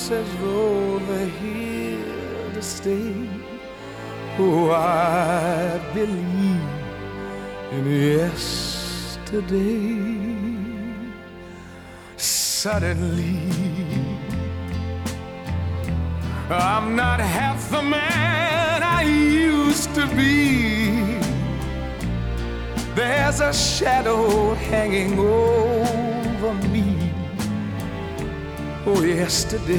as though they're here to stay. Oh, I believe in yesterday. Suddenly, I'm not half the man I used to be. There's a shadow hanging over me. Oh, yesterday